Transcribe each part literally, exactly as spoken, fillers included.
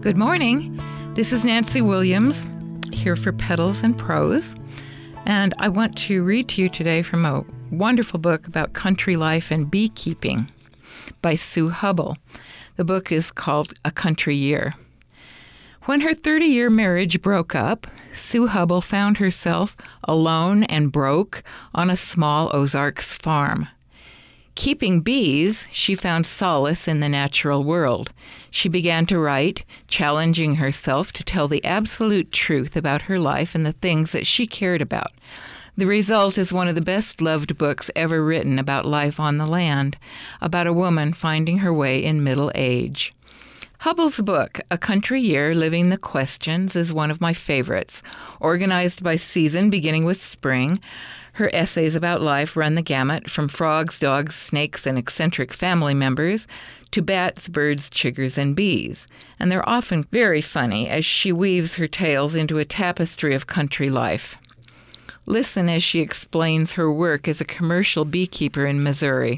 Good morning. This is Nancy Williams, here for Petals and Prose, and I want to read to you today from a wonderful book about country life and beekeeping by Sue Hubbell. The book is called A Country Year. When her thirty-year marriage broke up, Sue Hubbell found herself alone and broke on a small Ozarks farm. Keeping bees, she found solace in the natural world. She began to write, challenging herself to tell the absolute truth about her life and the things that she cared about. The result is one of the best-loved books ever written about life on the land, about a woman finding her way in middle age. Hubbell's book, A Country Year, Living the Questions, is one of my favorites. Organized by season, beginning with spring, her essays about life run the gamut from frogs, dogs, snakes, and eccentric family members to bats, birds, chiggers, and bees. And they're often very funny as she weaves her tales into a tapestry of country life. Listen as she explains her work as a commercial beekeeper in Missouri.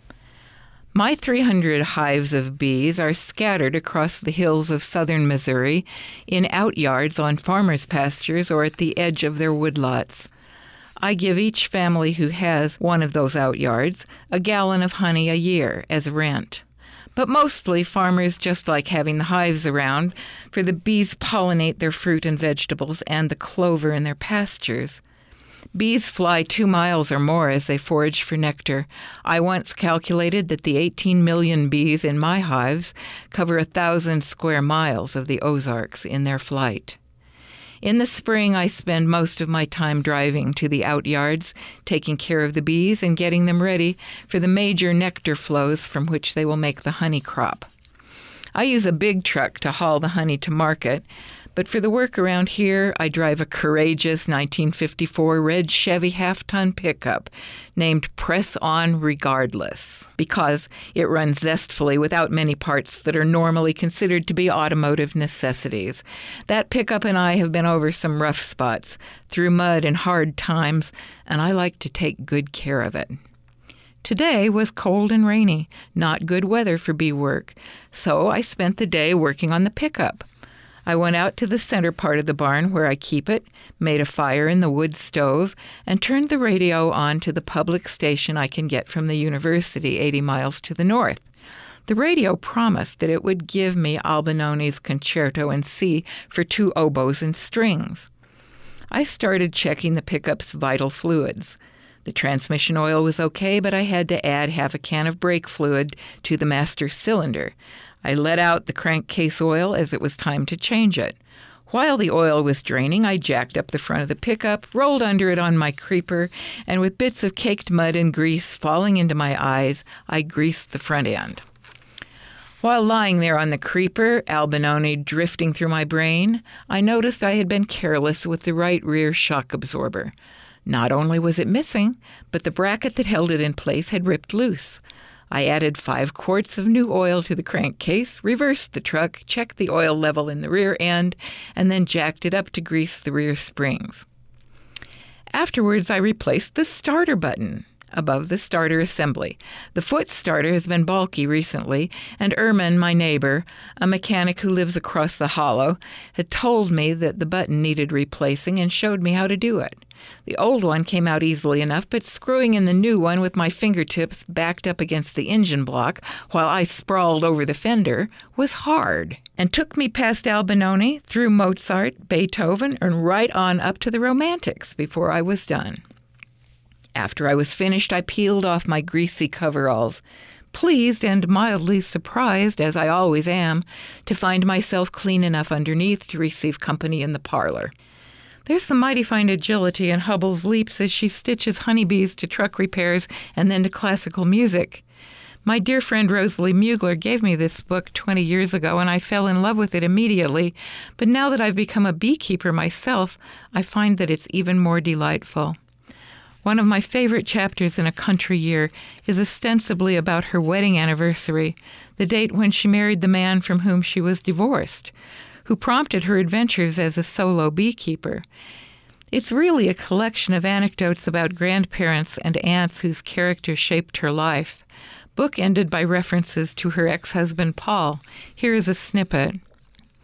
My three hundred hives of bees are scattered across the hills of southern Missouri in outyards on farmers' pastures or at the edge of their woodlots. I give each family who has one of those outyards a gallon of honey a year as rent. But mostly farmers just like having the hives around, for the bees pollinate their fruit and vegetables and the clover in their pastures. Bees fly two miles or more as they forage for nectar. I once calculated that the eighteen million bees in my hives cover a thousand square miles of the Ozarks in their flight. In the spring, I spend most of my time driving to the outyards, taking care of the bees and getting them ready for the major nectar flows from which they will make the honey crop. I use a big truck to haul the honey to market, but for the work around here, I drive a courageous nineteen fifty-four red Chevy half-ton pickup named Press On Regardless because it runs zestfully without many parts that are normally considered to be automotive necessities. That pickup and I have been over some rough spots, through mud and hard times, and I like to take good care of it. Today was cold and rainy, not good weather for bee work, so I spent the day working on the pickup. I went out to the center part of the barn where I keep it, made a fire in the wood stove, and turned the radio on to the public station I can get from the university eighty miles to the north. The radio promised that it would give me Albinoni's Concerto in C for two oboes and strings. I started checking the pickup's vital fluids. The transmission oil was okay, but I had to add half a can of brake fluid to the master cylinder. I let out the crankcase oil as it was time to change it. While the oil was draining, I jacked up the front of the pickup, rolled under it on my creeper, and with bits of caked mud and grease falling into my eyes, I greased the front end. While lying there on the creeper, Albinoni drifting through my brain, I noticed I had been careless with the right rear shock absorber. Not only was it missing, but the bracket that held it in place had ripped loose. I added five quarts of new oil to the crankcase, reversed the truck, checked the oil level in the rear end, and then jacked it up to grease the rear springs. Afterwards, I replaced the starter button above the starter assembly. The foot starter has been bulky recently, and Erman, my neighbor, a mechanic who lives across the hollow, had told me that the button needed replacing and showed me how to do it. The old one came out easily enough, but screwing in the new one with my fingertips backed up against the engine block while I sprawled over the fender was hard, and took me past Albinoni, through Mozart, Beethoven, and right on up to the Romantics before I was done. After I was finished, I peeled off my greasy coveralls, pleased and mildly surprised, as I always am, to find myself clean enough underneath to receive company in the parlor. There's some mighty fine agility in Hubbell's leaps as she stitches honeybees to truck repairs and then to classical music. My dear friend Rosalie Mugler gave me this book twenty years ago, and I fell in love with it immediately. But now that I've become a beekeeper myself, I find that it's even more delightful. One of my favorite chapters in A Country Year is ostensibly about her wedding anniversary, the date when she married the man from whom she was divorced, who prompted her adventures as a solo beekeeper. It's really a collection of anecdotes about grandparents and aunts whose character shaped her life, bookended by references to her ex-husband Paul. Here is a snippet.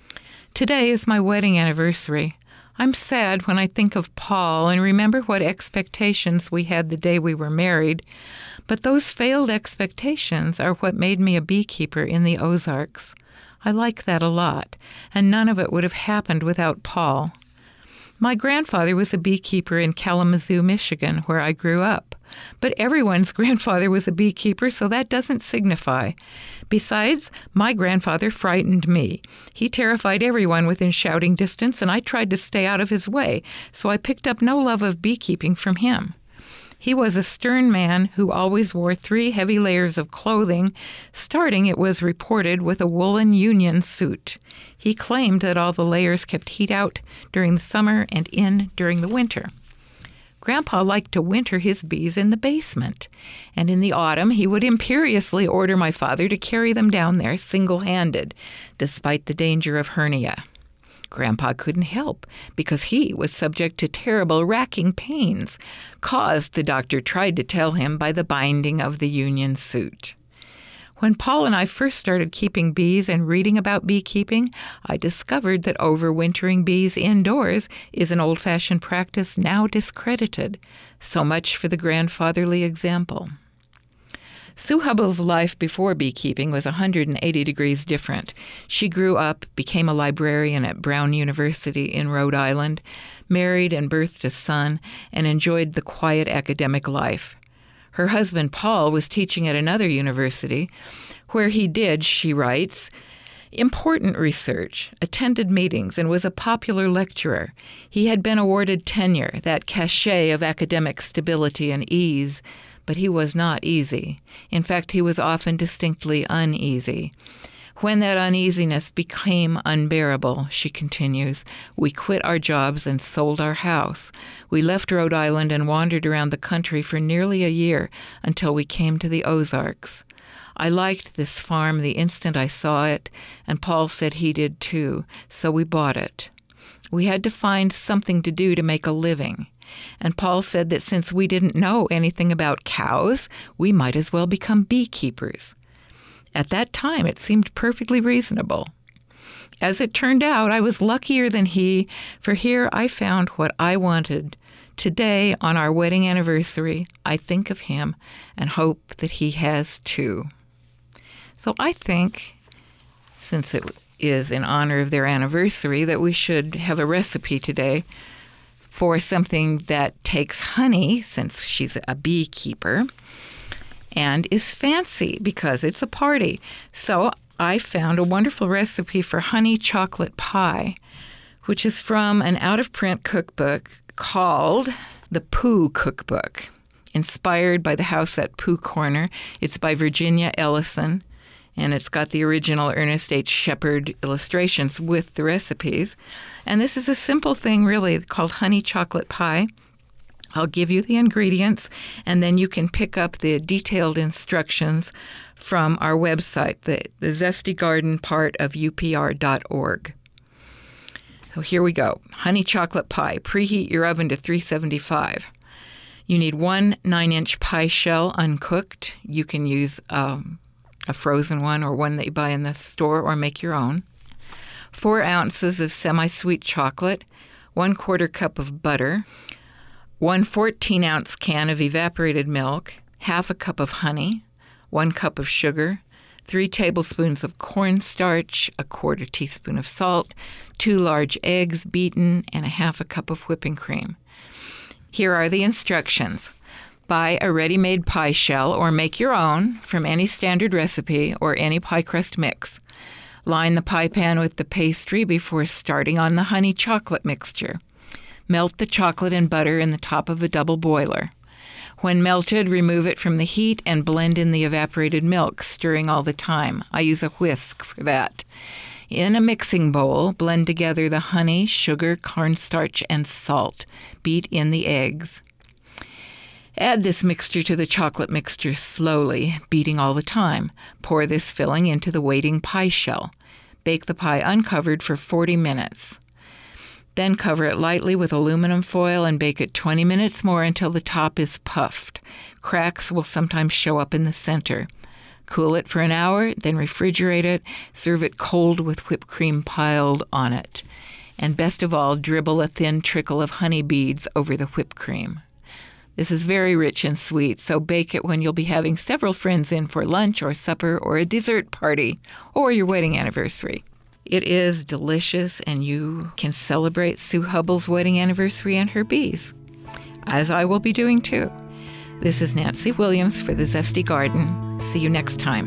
Today is my wedding anniversary. I'm sad when I think of Paul and remember what expectations we had the day we were married, but those failed expectations are what made me a beekeeper in the Ozarks. I like that a lot, and none of it would have happened without Paul. My grandfather was a beekeeper in Kalamazoo, Michigan, where I grew up. But everyone's grandfather was a beekeeper, so that doesn't signify. Besides, my grandfather frightened me. He terrified everyone within shouting distance, and I tried to stay out of his way, so I picked up no love of beekeeping from him. He was a stern man who always wore three heavy layers of clothing, starting, it was reported, with a woolen union suit. He claimed that all the layers kept heat out during the summer and in during the winter. Grandpa liked to winter his bees in the basement, and in the autumn he would imperiously order my father to carry them down there single-handed, despite the danger of hernia. Grandpa couldn't help because he was subject to terrible racking pains, caused, the doctor tried to tell him, by the binding of the union suit. When Paul and I first started keeping bees and reading about beekeeping, I discovered that overwintering bees indoors is an old-fashioned practice now discredited. So much for the grandfatherly example. Sue Hubbell's life before beekeeping was one hundred eighty degrees different. She grew up, became a librarian at Brown University in Rhode Island, married and birthed a son, and enjoyed the quiet academic life. Her husband, Paul, was teaching at another university, where he did, she writes, important research, attended meetings, and was a popular lecturer. He had been awarded tenure, that cachet of academic stability and ease, but he was not easy. In fact, he was often distinctly uneasy. When that uneasiness became unbearable, she continues, we quit our jobs and sold our house. We left Rhode Island and wandered around the country for nearly a year until we came to the Ozarks. I liked this farm the instant I saw it, and Paul said he did too, so we bought it. We had to find something to do to make a living. And Paul said that since we didn't know anything about cows, we might as well become beekeepers. At that time, it seemed perfectly reasonable. As it turned out, I was luckier than he, for here I found what I wanted. Today, on our wedding anniversary, I think of him and hope that he has too. So I think, since it is in honor of their anniversary, that we should have a recipe today for something that takes honey, since she's a beekeeper, and is fancy because it's a party. So I found a wonderful recipe for honey chocolate pie, which is from an out-of-print cookbook called the Pooh Cookbook, inspired by the house at Pooh Corner. It's by Virginia Ellison, and it's got the original Ernest H. Shepard illustrations with the recipes. And this is a simple thing, really, called honey chocolate pie. I'll give you the ingredients, and then you can pick up the detailed instructions from our website, the, the Zesty Garden part of U P R dot org. So here we go. Honey chocolate pie. Preheat your oven to three seventy-five. You need one nine-inch pie shell uncooked. You can use um, a frozen one or one that you buy in the store or make your own. Four ounces of semi-sweet chocolate, one quarter cup of butter, one fourteen-ounce can of evaporated milk, half a cup of honey, one cup of sugar, three tablespoons of cornstarch, a quarter teaspoon of salt, two large eggs beaten, and a half a cup of whipping cream. Here are the instructions. Buy a ready-made pie shell or make your own from any standard recipe or any pie crust mix. Line the pie pan with the pastry before starting on the honey chocolate mixture. Melt the chocolate and butter in the top of a double boiler. When melted, remove it from the heat and blend in the evaporated milk, stirring all the time. I use a whisk for that. In a mixing bowl, blend together the honey, sugar, cornstarch, and salt. Beat in the eggs. Add this mixture to the chocolate mixture slowly, beating all the time. Pour this filling into the waiting pie shell. Bake the pie uncovered for forty minutes. Then cover it lightly with aluminum foil and bake it twenty minutes more until the top is puffed. Cracks will sometimes show up in the center. Cool it for an hour, then refrigerate it. Serve it cold with whipped cream piled on it. And best of all, dribble a thin trickle of honey beads over the whipped cream. This is very rich and sweet, so bake it when you'll be having several friends in for lunch or supper or a dessert party or your wedding anniversary. It is delicious, and you can celebrate Sue Hubbell's wedding anniversary and her bees, as I will be doing too. This is Nancy Williams for The Zesty Garden. See you next time.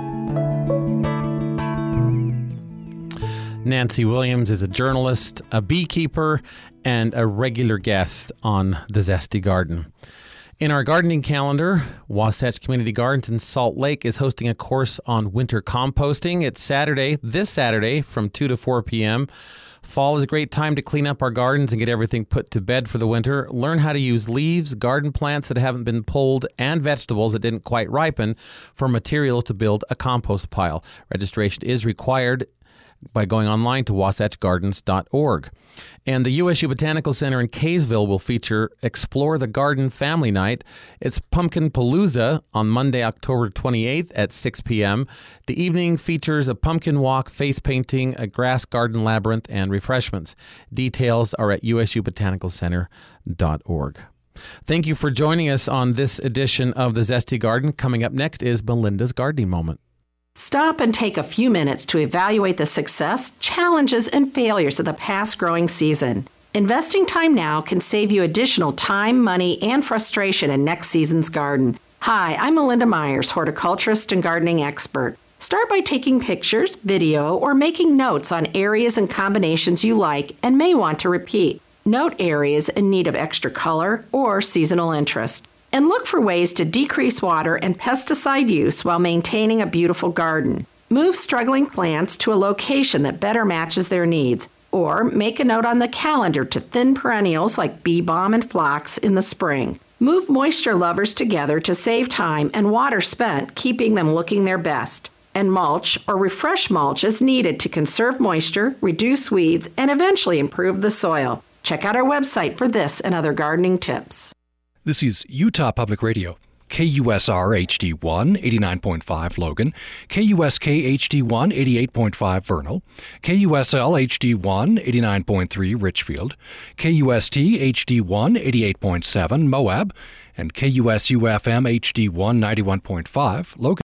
Nancy Williams is a journalist, a beekeeper, and a regular guest on The Zesty Garden. In our gardening calendar, Wasatch Community Gardens in Salt Lake is hosting a course on winter composting. It's Saturday, this Saturday, from two to four p.m. Fall is a great time to clean up our gardens and get everything put to bed for the winter. Learn how to use leaves, garden plants that haven't been pulled, and vegetables that didn't quite ripen for materials to build a compost pile. Registration is required by going online to wasatch gardens dot org. And the U S U Botanical Center in Kaysville will feature Explore the Garden Family Night. It's Pumpkin Palooza on Monday, October twenty-eighth at six p.m. The evening features a pumpkin walk, face painting, a grass garden labyrinth, and refreshments. Details are at u s u botanical center dot org. Thank you for joining us on this edition of The Zesty Garden. Coming up next is Melinda's Gardening Moment. Stop and take a few minutes to evaluate the success, challenges, and failures of the past growing season. Investing time now can save you additional time, money, and frustration in next season's garden. Hi, I'm Melinda Myers, horticulturist and gardening expert. Start by taking pictures, video, or making notes on areas and combinations you like and may want to repeat. Note areas in need of extra color or seasonal interest. And look for ways to decrease water and pesticide use while maintaining a beautiful garden. Move struggling plants to a location that better matches their needs, or make a note on the calendar to thin perennials like bee balm and phlox in the spring. Move moisture lovers together to save time and water spent keeping them looking their best. And mulch or refresh mulch is needed to conserve moisture, reduce weeds, and eventually improve the soil. Check out our website for this and other gardening tips. This is Utah Public Radio, K U S R H D one, eighty-nine point five Logan, K U S K H D one, eighty-eight point five Vernal, K U S L H D one, eighty-nine point three Richfield, K U S T H D one, eighty-eight point seven Moab, and K U S U F M H D one, ninety-one point five Logan.